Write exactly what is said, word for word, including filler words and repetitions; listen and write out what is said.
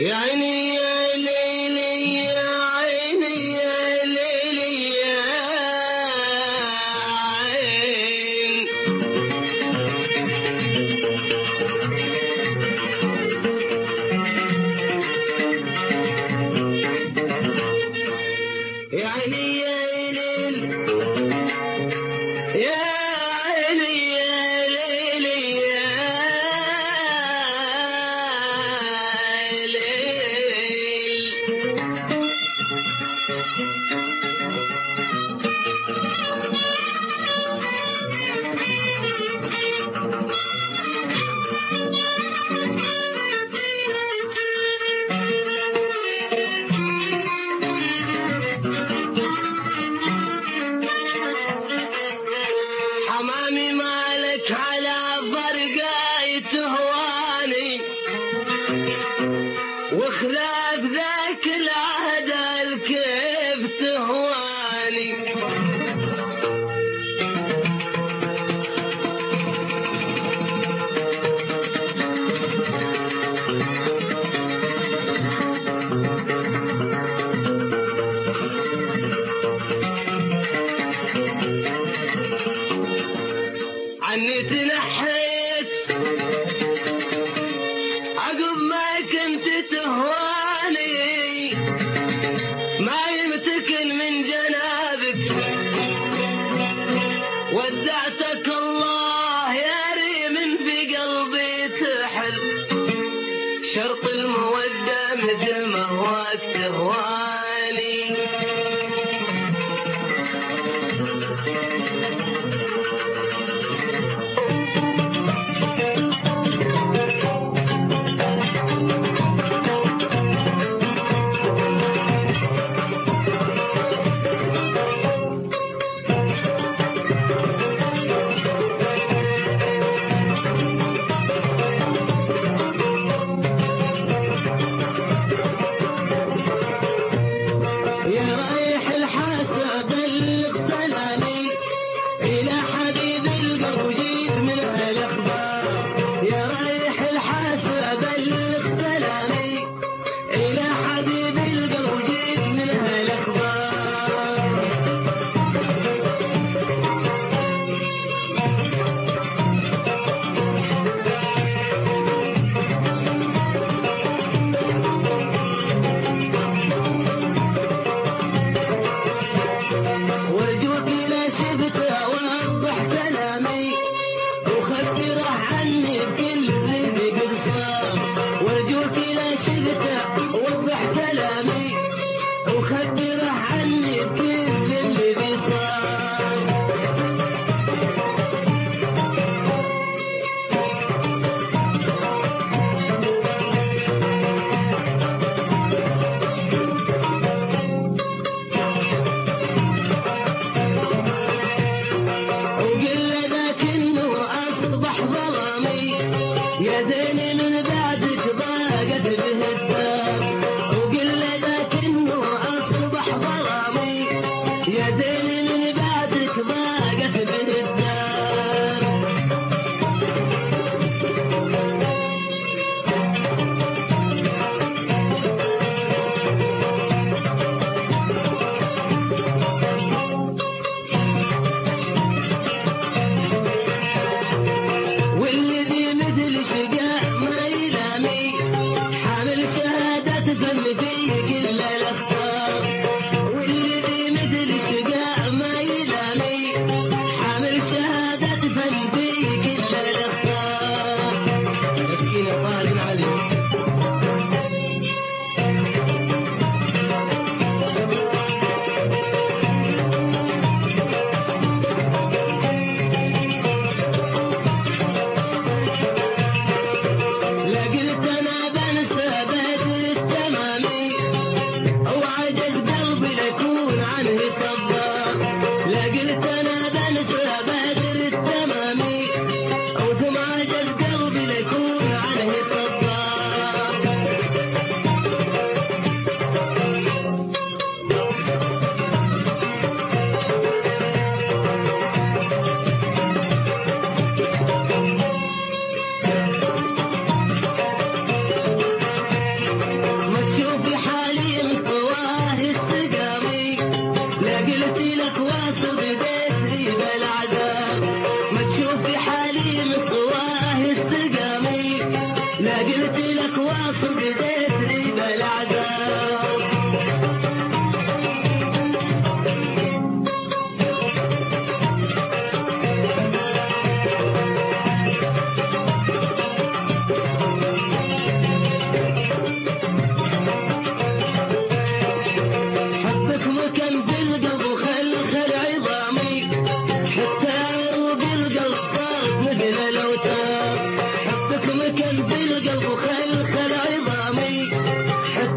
يا عيني يا ليلي يا عيني يا ليلي يا عين يا عيني يا ليل يا عيني يا ليلي يا حمامي مالك على فرقاي تهواني وخلاف ذاك العهد الكيف تهواني عني تنحيت عقب ما كنت تهواني ما يمتكن من جنابك ودعتك الله يا ريم في قلبي تحل شرط المودة مثل ما هواك تهواني وخبره عني بكل الذي صار وقل ذاك النور أصبح ظلامي يا زيني من بعدك ضاقت به الدار يا زيني من بعدك ضاقت به الدار والذي مثل شقاع ما يلامي حامل شهادة فم في كل الأخطار في القلب وخلخل عظامي.